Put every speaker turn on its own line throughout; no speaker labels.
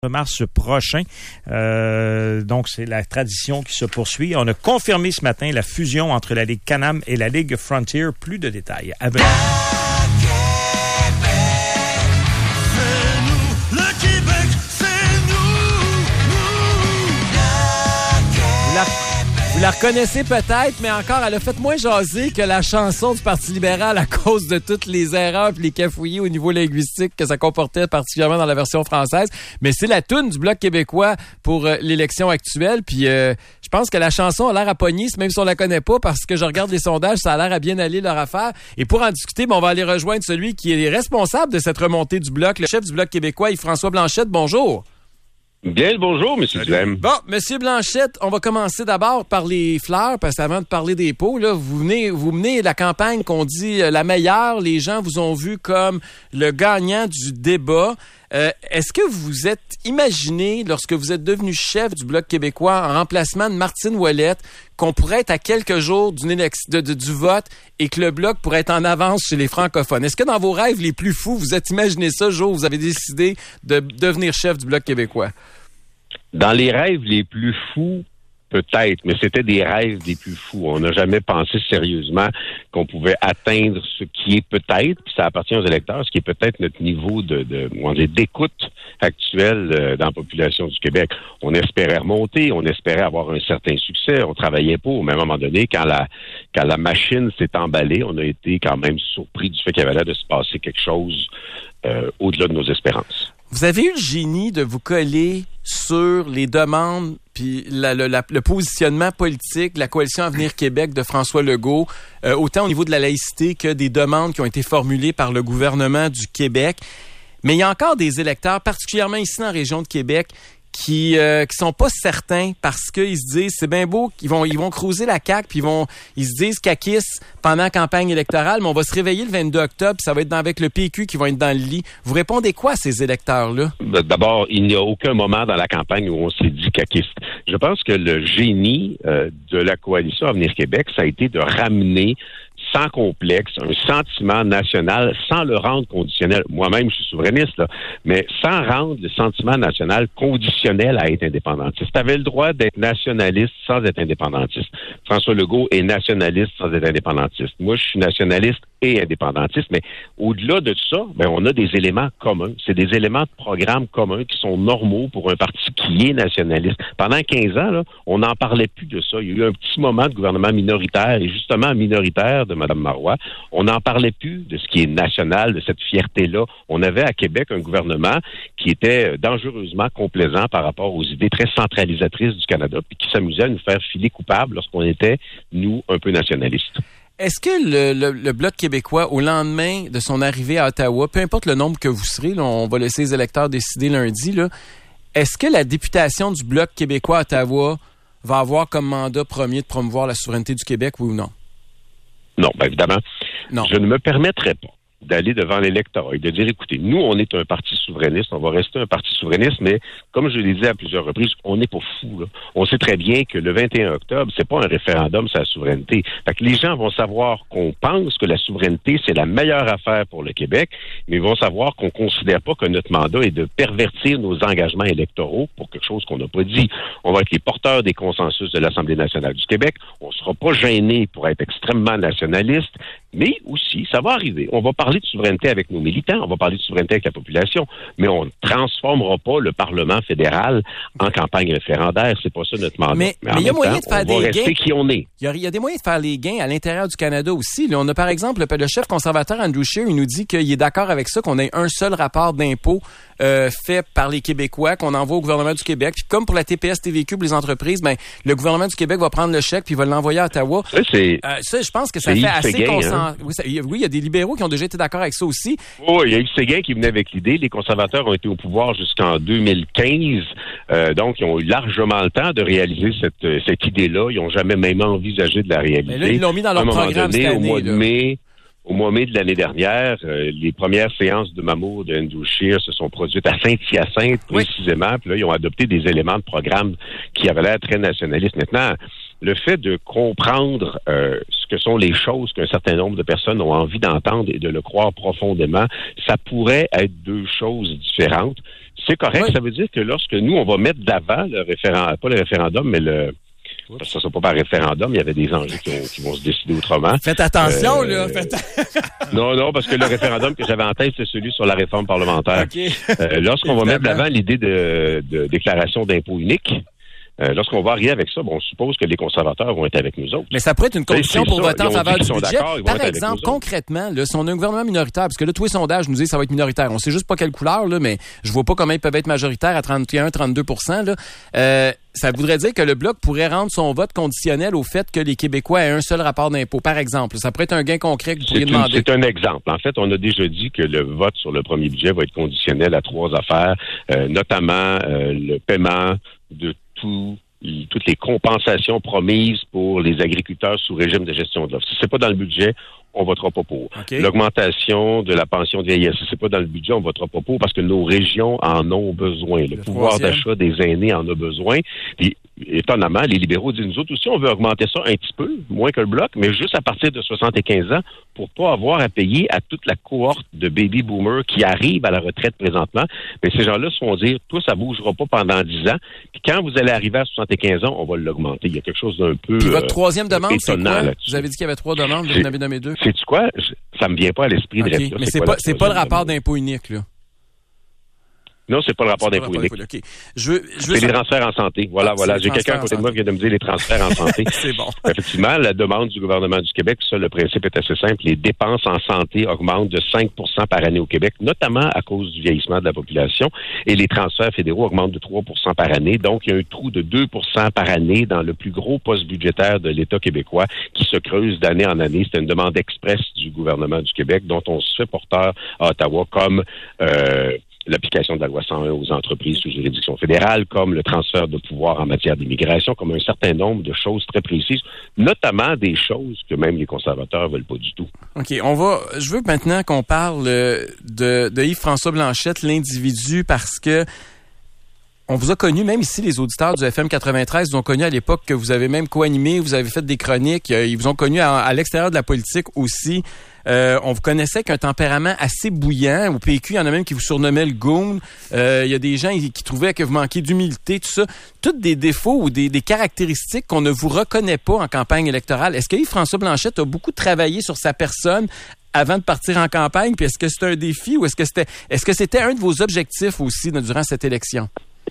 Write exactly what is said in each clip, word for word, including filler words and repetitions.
mars prochain. Euh, donc, c'est la tradition qui se poursuit. On a confirmé ce matin la fusion entre la Ligue Can-Am et la Ligue Frontier. Plus de détails à venir.
Vous la reconnaissez peut-être, mais encore, elle a fait moins jaser que la chanson du Parti libéral à cause de toutes les erreurs et les cafouillis au niveau linguistique que ça comportait, particulièrement dans la version française. Mais c'est la toune du Bloc québécois pour euh, l'élection actuelle. Puis euh, je pense que la chanson a l'air à pogner, même si on la connaît pas, parce que je regarde les sondages, ça a l'air à bien aller leur affaire. Et pour en discuter, ben, on va aller rejoindre celui qui est responsable de cette remontée du Bloc, le chef du Bloc québécois, Yves-François Blanchette. Bonjour.
Bien le bonjour, M. Duhem.
Bon, M. Blanchette, on va commencer d'abord par les fleurs, parce qu'avant de parler des pots, là, vous venez, vous menez la campagne qu'on dit euh, la meilleure. Les gens vous ont vu comme le gagnant du débat. Euh, est-ce que vous vous êtes imaginé, lorsque vous êtes devenu chef du Bloc québécois, en remplacement de Martine Ouellette, qu'on pourrait être à quelques jours d'une élec- de, de, du vote et que le Bloc pourrait être en avance chez les francophones? Est-ce que dans vos rêves les plus fous, vous êtes imaginé ça le jour où vous avez décidé de devenir chef du Bloc québécois?
Dans les rêves les plus fous, peut-être, mais c'était des rêves des plus fous. On n'a jamais pensé sérieusement qu'on pouvait atteindre ce qui est peut-être, puis ça appartient aux électeurs, ce qui est peut-être notre niveau de, de on dit, d'écoute actuelle euh, dans la population du Québec. On espérait remonter, on espérait avoir un certain succès, on travaillait pas, mais à un moment donné, quand la quand la machine s'est emballée, on a été quand même surpris du fait qu'il y avait l'air de se passer quelque chose euh, au-delà de nos espérances.
Vous avez eu le génie de vous coller sur les demandes puis la, la, la, le positionnement politique de la Coalition Avenir Québec de François Legault, euh, autant au niveau de la laïcité que des demandes qui ont été formulées par le gouvernement du Québec. Mais il y a encore des électeurs, particulièrement ici dans la région de Québec, qui euh, qui sont pas certains parce qu'ils se disent c'est bien beau qu'ils vont ils vont cruiser la C A Q puis ils vont ils se disent caquistes pendant la campagne électorale, mais on va se réveiller le vingt-deux octobre, ça va être dans, avec le P Q qui vont être dans le lit. Vous répondez quoi à ces électeurs-là?
D'abord, il n'y a aucun moment dans la campagne où on s'est dit caquiste. Je pense que le génie euh, de la Coalition Avenir Québec, ça a été de ramener sans complexe, un sentiment national, sans le rendre conditionnel. Moi-même, je suis souverainiste, là, mais sans rendre le sentiment national conditionnel à être indépendantiste. Tu avais le droit d'être nationaliste sans être indépendantiste. François Legault est nationaliste sans être indépendantiste. Moi, je suis nationaliste et indépendantiste, mais au-delà de ça, ben, on a des éléments communs. C'est des éléments de programme communs qui sont normaux pour un parti qui est nationaliste. Pendant quinze ans, là, on n'en parlait plus de ça. Il y a eu un petit moment de gouvernement minoritaire, et justement minoritaire de Mme Marois. On n'en parlait plus de ce qui est national, de cette fierté-là. On avait à Québec un gouvernement qui était dangereusement complaisant par rapport aux idées très centralisatrices du Canada, puis qui s'amusait à nous faire filer coupables lorsqu'on était, nous, un peu nationalistes.
Est-ce que le, le, le Bloc québécois, au lendemain de son arrivée à Ottawa, peu importe le nombre que vous serez, là, on va laisser les électeurs décider lundi, là, est-ce que la députation du Bloc québécois à Ottawa va avoir comme mandat premier de promouvoir la souveraineté du Québec, oui ou non?
Non, bien évidemment.
Non.
Je ne me permettrai pas d'aller devant l'électorat et de dire, écoutez, nous, on est un parti souverainiste, on va rester un parti souverainiste, mais comme je l'ai dit à plusieurs reprises, on n'est pas fous, là. On sait très bien que le vingt et un octobre, c'est pas un référendum sur la souveraineté. Fait que les gens vont savoir qu'on pense que la souveraineté, c'est la meilleure affaire pour le Québec, mais ils vont savoir qu'on considère pas que notre mandat est de pervertir nos engagements électoraux pour quelque chose qu'on n'a pas dit. On va être les porteurs des consensus de l'Assemblée nationale du Québec. On sera pas gênés pour être extrêmement nationaliste, mais aussi, ça va arriver. On va parler de souveraineté avec nos militants, on va parler de souveraineté avec la population, mais on ne transformera pas le Parlement fédéral en campagne référendaire. C'est pas ça notre mandat.
Mais,
mais,
mais il y a moyen
temps,
de faire
on
des
va rester
gains.
Qui on est.
Il y, a, il y a des moyens de faire les gains à l'intérieur du Canada aussi. Là, on a par exemple le, le chef conservateur Andrew Scheer, il nous dit qu'il est d'accord avec ça, qu'on ait un seul rapport d'impôt euh, fait par les Québécois, qu'on envoie au gouvernement du Québec. Puis comme pour la T P S T V Q pour les entreprises, ben le gouvernement du Québec va prendre le chèque puis va l'envoyer à Ottawa.
Ça, c'est,
euh, ça je pense que ça fait assez consent... oui, ça, oui, il y a des libéraux qui ont déjà été d'accord avec ça aussi.
Oui, il y a eu Séguin qui venait avec l'idée. Les conservateurs ont été au pouvoir jusqu'en deux mille quinze. Euh, donc, ils ont eu largement le temps de réaliser cette, cette idée-là. Ils n'ont jamais même envisagé de la réaliser.
Mais là, ils l'ont mis dans leur programme
donné,
cette année.
Au mois
là.
de mai, au mois de mai de l'année dernière, euh, les premières séances de Mamour de Andrew Scheer se sont produites à Saint-Hyacinthe, précisément. Oui. Puis là, ils ont adopté des éléments de programme qui avaient l'air très nationalistes. Maintenant, le fait de comprendre euh, ce que sont les choses qu'un certain nombre de personnes ont envie d'entendre et de le croire profondément, ça pourrait être deux choses différentes. C'est correct, oui. Ça veut dire que lorsque nous, on va mettre d'avant le référendum, pas le référendum, mais le... Parce que ça ne sera pas par référendum, il y avait des enjeux qui, ont, qui vont se décider autrement.
Faites attention, euh, là. Faites...
non, non, parce que le référendum que j'avais en tête, c'est celui sur la réforme parlementaire. Okay. Euh, lorsqu'on va mettre de l'avant l'idée de, de déclaration d'impôt unique, euh, lorsqu'on va arriver avec ça, bon, on suppose que les conservateurs vont être avec nous autres.
Mais ça pourrait être une condition pour voter en faveur du budget. Par exemple, concrètement, là, si on a un gouvernement minoritaire, parce que là, tous les sondages nous disent que ça va être minoritaire. On sait juste pas quelle couleur, là, mais je vois pas comment ils peuvent être majoritaires à trente et un à trente-deux pour cent, là. Euh, ça voudrait dire que le Bloc pourrait rendre son vote conditionnel au fait que les Québécois aient un seul rapport d'impôt. Par exemple, ça pourrait être un gain concret que vous pourriez
c'est
demander.
Une, c'est un exemple. En fait, on a déjà dit que le vote sur le premier budget va être conditionnel à trois affaires, euh, notamment euh, le paiement de tout toutes les compensations promises pour les agriculteurs sous régime de gestion de l'offre. Si c'est pas dans le budget, on votera pas pour. Okay. L'augmentation de la pension de vieillesse, si c'est pas dans le budget, on votera pas pour parce que nos régions en ont besoin. Le, le pouvoir d'achat des aînés en a besoin. Puis, étonnamment, les libéraux disent, nous autres aussi, on veut augmenter ça un petit peu, moins que le Bloc, mais juste à partir de soixante-quinze ans, pour pas avoir à payer à toute la cohorte de baby boomers qui arrivent à la retraite présentement. Mais ces gens-là se font dire, toi, ça bougera pas pendant dix ans. Puis quand vous allez arriver à soixante-quinze ans, on va l'augmenter. Il y a quelque chose d'un peu...
Puis votre troisième
euh,
demande, c'est quoi?
Là-dessus.
Vous avez dit qu'il y avait trois demandes, vous en avez nommé deux.
Sais-tu quoi? Ça me vient pas à l'esprit
okay.
de rester.
Mais c'est, c'est pas, c'est pas le rapport d'impôt unique, là.
Non, c'est pas le rapport d'impôt unique.
Okay. Je veux, je veux
c'est
ça...
les transferts en santé. Voilà, ah, voilà. J'ai quelqu'un à côté de moi qui vient de me dire les transferts en santé.
C'est bon.
Effectivement, la demande du gouvernement du Québec, ça, le principe est assez simple. Les dépenses en santé augmentent de cinq pour cent par année au Québec, notamment à cause du vieillissement de la population. Et les transferts fédéraux augmentent de trois pour cent par année. Donc, il y a un trou de deux pour cent par année dans le plus gros poste budgétaire de l'État québécois qui se creuse d'année en année. C'est une demande express du gouvernement du Québec dont on se fait porteur à Ottawa comme... Euh, l'application de la loi cent un aux entreprises sous juridiction fédérale, comme le transfert de pouvoir en matière d'immigration, comme un certain nombre de choses très précises, notamment des choses que même les conservateurs veulent pas du tout.
OK, on va. Je veux maintenant qu'on parle de, de Yves-François Blanchette, l'individu, parce que on vous a connu, même ici, les auditeurs du F M quatre-vingt-treize vous ont connu à l'époque que vous avez même co-animé, vous avez fait des chroniques, ils vous ont connu à, à l'extérieur de la politique aussi. Euh, on vous connaissait qu'un tempérament assez bouillant. Au P Q, il y en a même qui vous surnommaient le goon. Euh, il y a des gens qui trouvaient que vous manquiez d'humilité, tout ça. Toutes des défauts ou des, des caractéristiques qu'on ne vous reconnaît pas en campagne électorale. Est-ce que Yves-François Blanchette a beaucoup travaillé sur sa personne avant de partir en campagne? Puis est-ce que c'était un défi ou est-ce que c'était, est-ce que c'était un de vos objectifs aussi durant cette élection?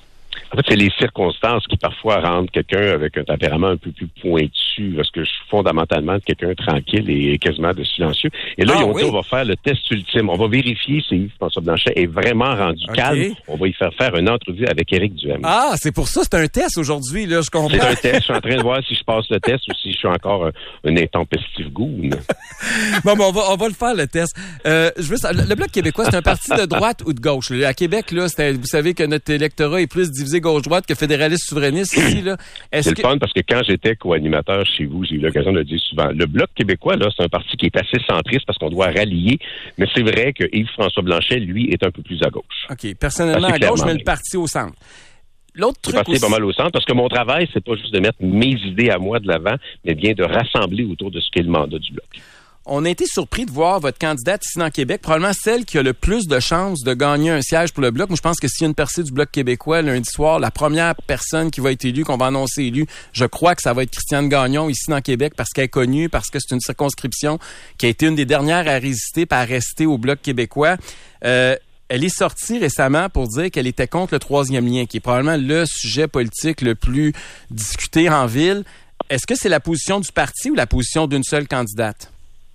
En fait, c'est les circonstances qui parfois rendent quelqu'un avec un tempérament un peu plus pointu, parce que je suis fondamentalement quelqu'un tranquille et quasiment de silencieux. Et là, ah, ils ont oui. dit, on va faire le test ultime. On va vérifier si Yves-François Blanchet est vraiment rendu okay. calme. On va y faire faire une entrevue avec Éric Duhaime.
Ah, c'est pour ça, c'est un test aujourd'hui, là, je comprends.
C'est un test. Je suis en train de voir si je passe le test ou si je suis encore un, un intempestif goon.
Bon, bon, on va, on va le faire, le test. Euh, je veux, le Bloc québécois, c'est un parti de droite ou de gauche? À Québec, là, c'était, vous savez que notre électorat est plus divisé gauche-droite que fédéraliste souverainiste ici, là. Est-ce
c'est
que...
le fun parce que quand j'étais co-animateur chez vous, j'ai eu l'occasion de le dire souvent. Le Bloc québécois, là, c'est un parti qui est assez centriste parce qu'on doit rallier, mais c'est vrai que Yves-François Blanchet, lui, est un peu plus à gauche.
OK. Personnellement à gauche, mais le parti au centre. L'autre truc
le parti
aussi...
est pas mal au centre parce que mon travail, c'est pas juste de mettre mes idées à moi de l'avant, mais bien de rassembler autour de ce qu'est le mandat du Bloc.
On a été surpris de voir votre candidate ici dans Québec, probablement celle qui a le plus de chances de gagner un siège pour le Bloc. Moi, je pense que s'il y a une percée du Bloc québécois lundi soir, la première personne qui va être élue, qu'on va annoncer élue, je crois que ça va être Christiane Gagnon ici dans Québec parce qu'elle est connue, parce que c'est une circonscription qui a été une des dernières à résister et à rester au Bloc québécois. Euh, Elle est sortie récemment pour dire qu'elle était contre le troisième lien, qui est probablement le sujet politique le plus discuté en ville. Est-ce que c'est la position du parti ou la position d'une seule candidate?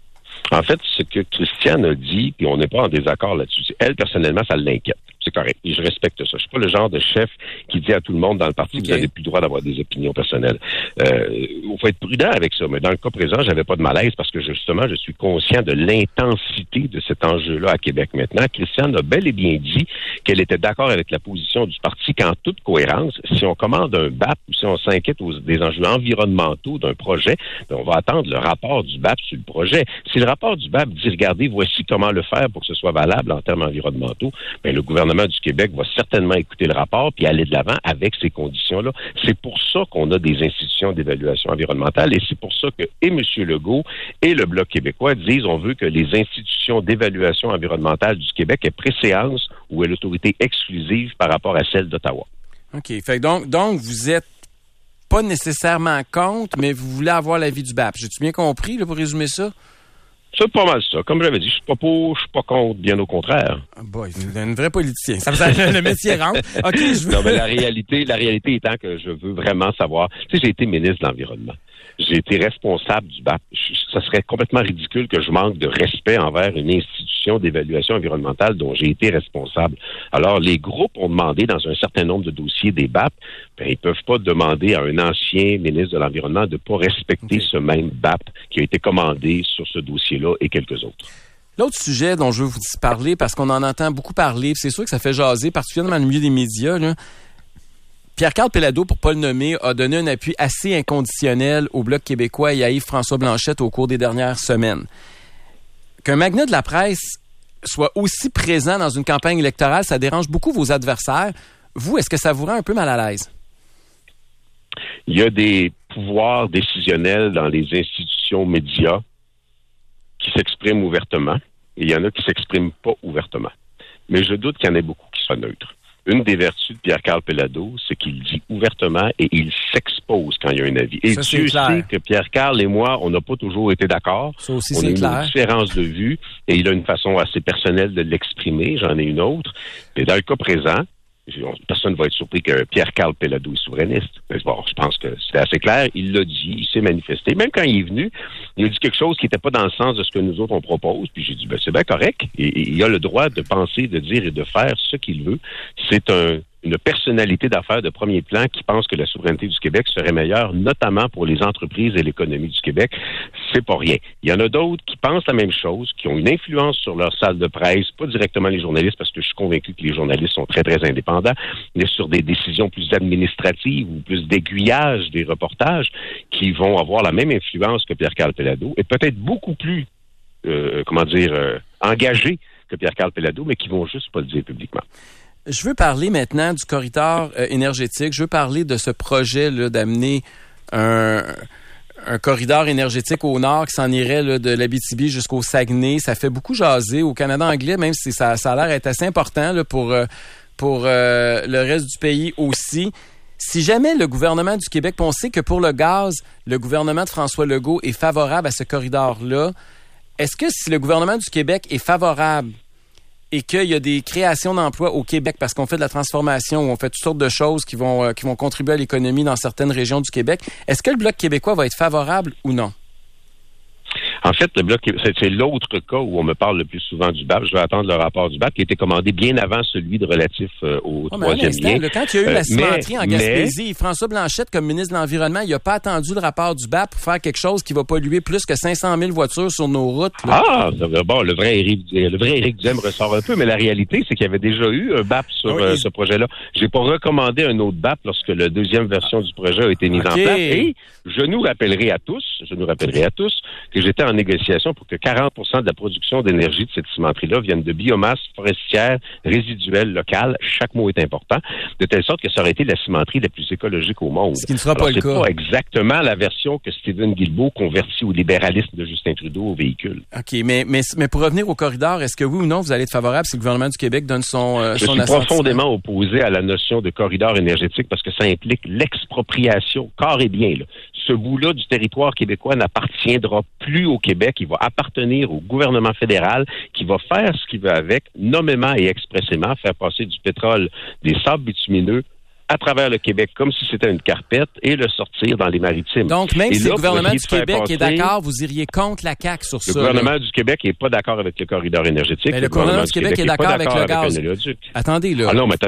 En fait, ce que Christiane a dit, puis on n'est pas en désaccord là-dessus, elle, personnellement, ça l'inquiète. C'est correct. Et je respecte ça. Je suis pas le genre de chef qui dit à tout le monde dans le parti que okay. vous n'avez plus le droit d'avoir des opinions personnelles. Euh, il faut être prudent avec ça. Mais dans le cas présent, j'avais pas de malaise parce que justement, je suis conscient de l'intensité de cet enjeu-là à Québec maintenant. Christiane a bel et bien dit qu'elle était d'accord avec la position du parti qu'en toute cohérence, si on commande un B A P ou si on s'inquiète aux, des enjeux environnementaux d'un projet, bien, on va attendre le rapport du B A P sur le projet. Si le rapport du B A P dit, regardez, voici comment le faire pour que ce soit valable en termes environnementaux, bien, le gouvernement gouvernement du Québec va certainement écouter le rapport puis aller de l'avant avec ces conditions-là. C'est pour ça qu'on a des institutions d'évaluation environnementale et c'est pour ça que et M. Legault et le Bloc québécois disent on veut que les institutions d'évaluation environnementale du Québec aient préséance ou aient l'autorité exclusive par rapport à celle d'Ottawa.
OK. Fait que donc, donc, vous êtes pas nécessairement contre, mais vous voulez avoir l'avis du B A P. J'ai-tu bien compris, là, pour résumer ça?
C'est pas mal ça. Comme j'avais dit, je suis pas pour, je suis pas contre, bien au contraire.
Ah boy, vous êtes un vrai politicien. Ça me le métier rentre. OK, je veux...
Non, mais la réalité, la réalité étant que je veux vraiment savoir. Tu sais, j'ai été ministre de l'Environnement. J'ai été responsable du B A P. Je, ça serait complètement ridicule que je manque de respect envers une institution d'évaluation environnementale dont j'ai été responsable. Alors, les groupes ont demandé dans un certain nombre de dossiers des B A P, ben, ils peuvent pas demander à un ancien ministre de l'Environnement de pas respecter okay. ce même B A P qui a été commandé sur ce dossier-là et quelques autres.
L'autre sujet dont je veux vous parler, parce qu'on en entend beaucoup parler, c'est sûr que ça fait jaser, particulièrement dans le milieu des médias, là. Pierre-Carl Péladeau, pour pas le nommer, a donné un appui assez inconditionnel au Bloc québécois et à Yves-François Blanchet au cours des dernières semaines. Qu'un magnat de la presse soit aussi présent dans une campagne électorale, ça dérange beaucoup vos adversaires. Vous, est-ce que ça vous rend un peu mal à l'aise?
Il y a des pouvoirs décisionnels dans les institutions médias qui s'expriment ouvertement et il y en a qui s'expriment pas ouvertement. Mais je doute qu'il y en ait beaucoup qui soient neutres. Une des vertus de Pierre-Carl Péladeau, c'est qu'il dit ouvertement et il s'expose quand il y a un avis. Et
ça,
Dieu sait que Pierre-Carl et moi, on n'a pas toujours été d'accord.
Ça aussi,
on
c'est
a
clair.
une différence de vue et il a une façon assez personnelle de l'exprimer. J'en ai une autre. Mais dans le cas présent, personne ne va être surpris que Pierre-Carl Péladeau est souverainiste. Mais bon, je pense que c'est assez clair. Il l'a dit, il s'est manifesté. Même quand il est venu, il a dit quelque chose qui n'était pas dans le sens de ce que nous autres on propose. Puis j'ai dit, ben c'est bien correct. Et, et, il a le droit de penser, de dire et de faire ce qu'il veut. C'est un une personnalité d'affaires de premier plan qui pense que la souveraineté du Québec serait meilleure, notamment pour les entreprises et l'économie du Québec. C'est pas rien. Il y en a d'autres qui pensent la même chose, qui ont une influence sur leur salle de presse, pas directement les journalistes, parce que je suis convaincu que les journalistes sont très, très indépendants, mais sur des décisions plus administratives ou plus d'aiguillage des reportages, qui vont avoir la même influence que Pierre-Carl Péladeau, et peut-être beaucoup plus, euh, comment dire, euh, engagés que Pierre-Carl Péladeau, mais qui vont juste pas le dire publiquement.
Je veux parler maintenant du corridor euh, énergétique. Je veux parler de ce projet là, d'amener un, un corridor énergétique au nord qui s'en irait là, de l'Abitibi jusqu'au Saguenay. Ça fait beaucoup jaser au Canada anglais, même si ça, ça a l'air d'être assez important là, pour, euh, pour euh, le reste du pays aussi. Si jamais le gouvernement du Québec, on sait que pour le gaz, le gouvernement de François Legault est favorable à ce corridor-là, est-ce que si le gouvernement du Québec est favorable et qu'il y a des créations d'emplois au Québec parce qu'on fait de la transformation ou on fait toutes sortes de choses qui vont, euh, qui vont contribuer à l'économie dans certaines régions du Québec, est-ce que le Bloc québécois va être favorable ou non?
En fait, le Bloc, c'est, c'est l'autre cas où on me parle le plus souvent du B A P. Je vais attendre le rapport du B A P qui a été commandé bien avant celui de relatif euh, au oh, troisième lien.
Là, quand il y a eu la cimenterie
euh,
en Gaspésie, mais... François Blanchet, comme ministre de l'Environnement, il n'a pas attendu le rapport du B A P pour faire quelque chose qui va polluer plus que cinq cent mille voitures sur nos routes. Là.
Ah, bon, le vrai Éric, le vrai Éric Duhem ressort un peu, mais la réalité, c'est qu'il y avait déjà eu un B A P sur oui. euh, ce projet-là. J'ai pas recommandé un autre B A P lorsque la deuxième version du projet a été mise okay. en place. Et je nous rappellerai à tous, je nous rappellerai à tous que j'étais en négociation pour que quarante pour cent de la production d'énergie de cette cimenterie-là vienne de biomasse forestière résiduelle locale. Chaque mot est important. De telle sorte que ça aurait été la cimenterie la plus écologique au monde.
Ce qui ne sera
Alors,
pas le cas.
C'est pas exactement la version que Stephen Guilbeault convertit au libéralisme de Justin Trudeau au véhicule.
OK, mais, mais, mais pour revenir au corridor, est-ce que oui ou non, vous allez être favorable si le gouvernement du Québec donne son, euh,
Je
son
suis
assentiment?
Profondément opposé à la notion de corridor énergétique parce que ça implique l'expropriation, corps et bien. Là. Ce bout-là du territoire québécois n'appartiendra plus au Québec. Il va appartenir au gouvernement fédéral qui va faire ce qu'il veut avec, nommément et expressément, faire passer du pétrole, des sables bitumineux à travers le Québec comme si c'était une carpette et le sortir dans les maritimes.
Donc, même
et
si
là,
le gouvernement du Québec
passer,
est d'accord, vous iriez contre la C A Q sur
le
ça.
Le gouvernement
là.
du Québec n'est pas d'accord avec le corridor énergétique.
Mais le,
le
gouvernement,
gouvernement
du Québec, Québec est d'accord avec le gaz.
Avec
Attendez, là.
Ah non, mais attention,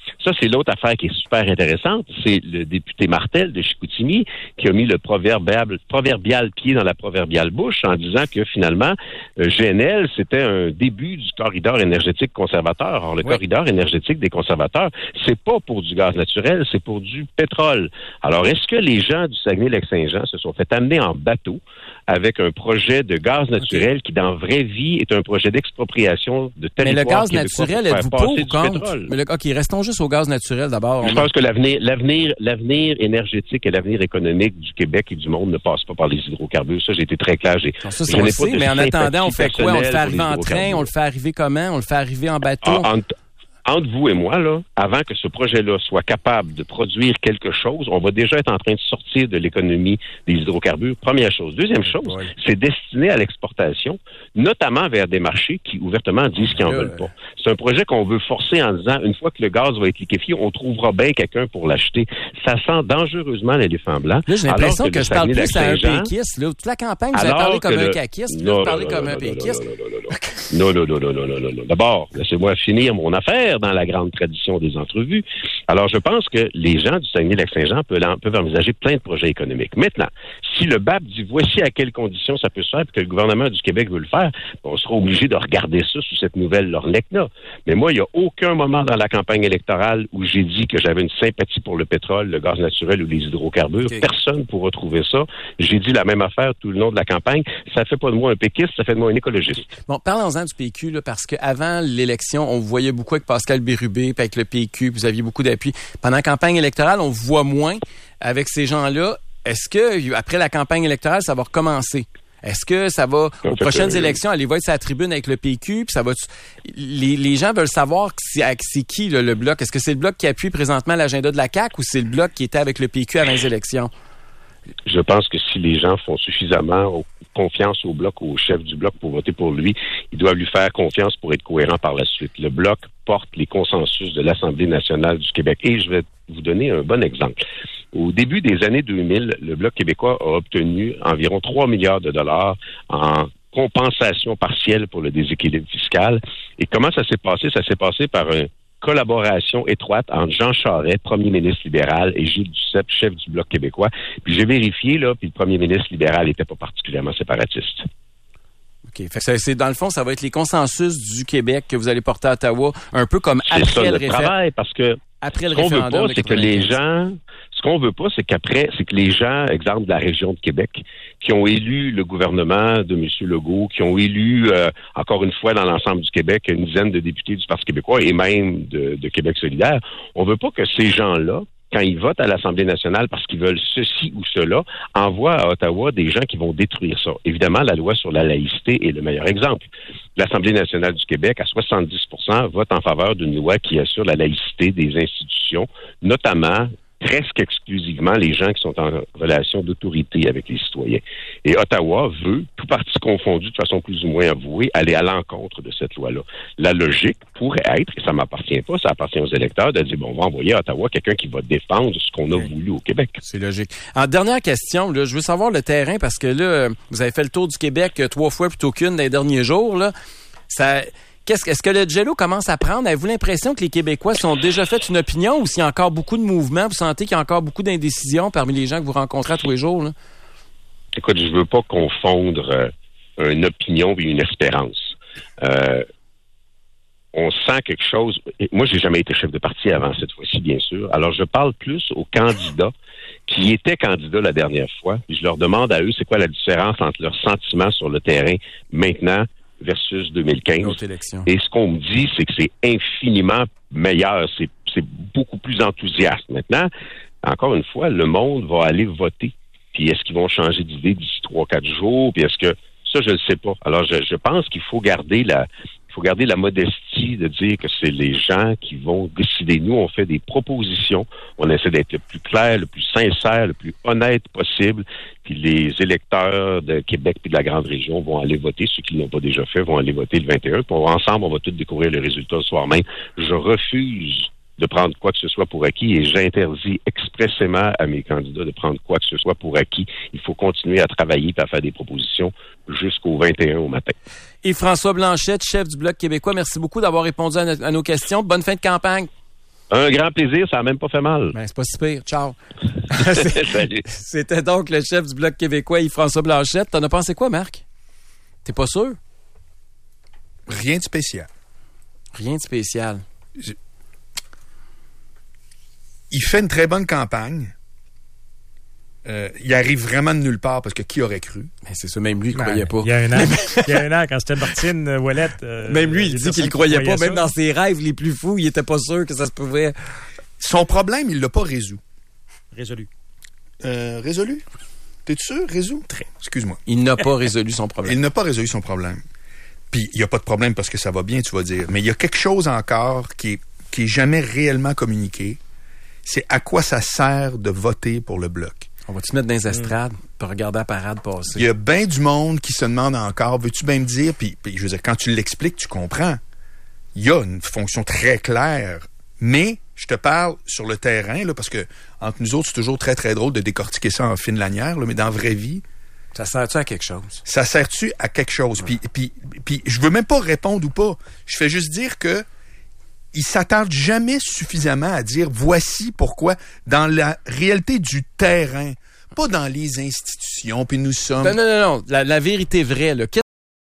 Ça, c'est l'autre affaire qui est super intéressante. C'est le député Martel de Chicoutimi qui a mis le proverbial, proverbial pied dans la proverbiale bouche en disant que finalement, euh, G N L, c'était un début du corridor énergétique conservateur. Or, le oui. corridor énergétique des conservateurs, c'est pas pour du gaz naturel, c'est pour du pétrole. Alors, est-ce que les gens du Saguenay-Lac-Saint-Jean se sont fait amener en bateau avec un projet de gaz naturel okay. qui, dans la vraie vie, est un projet d'expropriation de territoire.
Mais le gaz naturel, êtes-vous pour ou contre? Mais le, OK, restons juste au gaz naturel d'abord.
Je pense que l'avenir, l'avenir, l'avenir énergétique et l'avenir économique du Québec et du monde ne passe pas par les hydrocarbures. Ça, j'ai été très clair. J'ai,
non, ça, c'est on le sait, mais en attendant, on fait quoi? On le fait arriver en train? On le fait arriver comment? On le fait arriver en bateau?
Ah, en, Entre vous et moi, là, avant que ce projet-là soit capable de produire quelque chose, on va déjà être en train de sortir de l'économie des hydrocarbures. Première chose. Deuxième chose, oui. c'est destiné à l'exportation, notamment vers des marchés qui ouvertement disent qu'ils n'en veulent pas. C'est un projet qu'on veut forcer en disant, une fois que le gaz va être liquéfié, on trouvera bien quelqu'un pour l'acheter. Ça sent dangereusement l'éléphant blanc.
Là, j'ai l'impression que, que je parle plus à un péquiste. Là. Toute la campagne, vous avez parlé comme un caquiste. Là, vous parlez comme un péquiste.
Non, non, non, non, non, non, non, non. D'abord, laissez-moi finir mon affaire dans la grande tradition des entrevues. Alors, je pense que les gens du Saguenay-Lac-Saint-Jean peuvent, peuvent envisager plein de projets économiques. Maintenant, si le B A P dit voici à quelles conditions ça peut se faire et que le gouvernement du Québec veut le faire, on sera obligé de regarder ça sous cette nouvelle lorgnette-là. Mais moi, il n'y a aucun moment dans la campagne électorale où j'ai dit que j'avais une sympathie pour le pétrole, le gaz naturel ou les hydrocarbures. Okay. Personne ne pourra trouver ça. J'ai dit la même affaire tout le long de la campagne. Ça fait pas de moi un péquiste, ça fait de moi un écologiste.
Bon, parlons-en du P Q, là, parce qu'avant l'élection, on voyait beaucoup avec Pascal Bérubé, puis avec le P Q, puis vous aviez beaucoup d'appui. Pendant la campagne électorale, on voit moins avec ces gens-là. Est-ce que, après la campagne électorale, ça va recommencer? Est-ce que ça va, en aux fait, prochaines euh, élections, aller va être sa tribune avec le P Q, puis ça va, les, les gens veulent savoir c'est, c'est qui là, le Bloc? Est-ce que c'est le Bloc qui appuie présentement l'agenda de la C A Q ou c'est le Bloc qui était avec le P Q avant les élections?
Je pense que si les gens font suffisamment confiance au Bloc, au chef du Bloc pour voter pour lui, ils doivent lui faire confiance pour être cohérent par la suite. Le Bloc porte les consensus de l'Assemblée nationale du Québec. Et je vais vous donner un bon exemple. Au début des années deux mille, le Bloc québécois a obtenu environ trois milliards de dollars en compensation partielle pour le déséquilibre fiscal. Et comment ça s'est passé? Ça s'est passé par un collaboration étroite entre Jean Charest, premier ministre libéral, et Gilles Duceppe, chef du Bloc québécois. Puis j'ai vérifié, là, puis le premier ministre libéral n'était pas particulièrement séparatiste.
OK. Fait que ça, c'est, dans le fond, ça va être les consensus du Québec que vous allez porter à Ottawa, un peu comme
c'est
après
ça,
le,
le
référendum.
travail, parce que
après le
ce qu'on veut
référendum
pas, c'est que les gens... Ce qu'on veut pas, c'est qu'après, c'est que les gens, exemple de la région de Québec, qui ont élu le gouvernement de M. Legault, qui ont élu, euh, encore une fois, dans l'ensemble du Québec, une dizaine de députés du Parti québécois et même de, de Québec solidaire, on veut pas que ces gens-là, quand ils votent à l'Assemblée nationale parce qu'ils veulent ceci ou cela, envoient à Ottawa des gens qui vont détruire ça. Évidemment, la loi sur la laïcité est le meilleur exemple. L'Assemblée nationale du Québec, à soixante-dix pour cent, vote en faveur d'une loi qui assure la laïcité des institutions, notamment presque exclusivement les gens qui sont en relation d'autorité avec les citoyens. Et Ottawa veut, tout parti confondu de façon plus ou moins avouée, aller à l'encontre de cette loi-là. La logique pourrait être, et ça ne m'appartient pas, ça appartient aux électeurs, de dire, bon, on va envoyer à Ottawa quelqu'un qui va défendre ce qu'on a oui. voulu au Québec.
C'est logique. En dernière question, là, je veux savoir le terrain, parce que là, vous avez fait le tour du Québec trois fois plutôt qu'une dans les derniers jours, là. Ça... Qu'est-ce, est-ce que le jello commence à prendre? Avez-vous l'impression que les Québécois sont déjà fait une opinion ou s'il y a encore beaucoup de mouvements? Vous sentez qu'il y a encore beaucoup d'indécision parmi les gens que vous rencontrez tous les jours? Là?
Écoute, je veux pas confondre euh, une opinion et une espérance. Euh, on sent quelque chose... Moi, j'ai jamais été chef de parti avant cette fois-ci, bien sûr. Alors, je parle plus aux candidats qui étaient candidats la dernière fois. Puis je leur demande à eux, c'est quoi la différence entre leurs sentiments sur le terrain maintenant versus deux mille quinze. Et ce qu'on me dit, c'est que c'est infiniment meilleur. C'est, c'est beaucoup plus enthousiaste. Maintenant, encore une fois, le monde va aller voter. Puis est-ce qu'ils vont changer d'idée d'ici trois, quatre jours? Puis est-ce que... Ça, je ne sais pas. Alors, je, je pense qu'il faut garder la... Il faut garder la modestie de dire que c'est les gens qui vont décider. Nous, on fait des propositions. On essaie d'être le plus clair, le plus sincère, le plus honnête possible. Puis les électeurs de Québec et de la grande région vont aller voter. Ceux qui ne l'ont pas déjà fait vont aller voter le vingt et un. Puis ensemble, on va tous découvrir les résultats le soir même. Je refuse de prendre quoi que ce soit pour acquis et j'interdis expressément à mes candidats de prendre quoi que ce soit pour acquis. Il faut continuer à travailler et à faire des propositions jusqu'au vingt et un au matin.
Et François Blanchette, chef du Bloc québécois, merci beaucoup d'avoir répondu à, no- à nos questions. Bonne fin de campagne.
Un grand plaisir, ça n'a même pas fait mal.
Ben, c'est pas si pire. Ciao.
Salut.
C'était donc le chef du Bloc québécois, Yves-François Blanchette. T'en as pensé quoi, Marc? T'es pas sûr?
Rien de spécial.
Rien de spécial.
Je... Il fait une très bonne campagne. Euh, il arrive vraiment de nulle part parce que qui aurait cru?
Mais c'est ça, même lui, il
Ben,
croyait pas.
Il y a un an, il y a un an quand c'était Martine Ouellette. Euh,
même lui, il dit qu'il ne croyait pas.
ça.
Même dans ses rêves les plus fous, il était pas sûr que ça se pouvait.
Son problème, il l'a pas résolu.
Résolu.
Euh, résolu? T'es sûr? Résolu? Très. Excuse-moi.
Il n'a pas résolu son problème.
Il n'a pas résolu son problème. Puis, il n'y a pas de problème parce que ça va bien, tu vas dire. Mais il y a quelque chose encore qui est, qui est jamais réellement communiqué. C'est à quoi ça sert de voter pour le Bloc.
On va-tu se mettre dans les estrades pour regarder la parade passer?
Il y a bien du monde qui se demande encore, veux-tu bien me dire, puis, puis je veux dire, quand tu l'expliques, tu comprends. Il y a une fonction très claire, mais je te parle sur le terrain, là, parce que entre nous autres, c'est toujours très, très drôle de décortiquer ça en fine lanière, là, mais dans la vraie vie...
Ça sert-tu à quelque chose?
Ça sert-tu à quelque chose? Puis, puis, puis je veux même pas répondre ou pas. Je fais juste dire que il s'attarde jamais suffisamment à dire voici pourquoi dans la réalité du terrain, pas dans les institutions, puis nous sommes...
Non, non, non, non. La, la vérité vraie, là. Qu'est-ce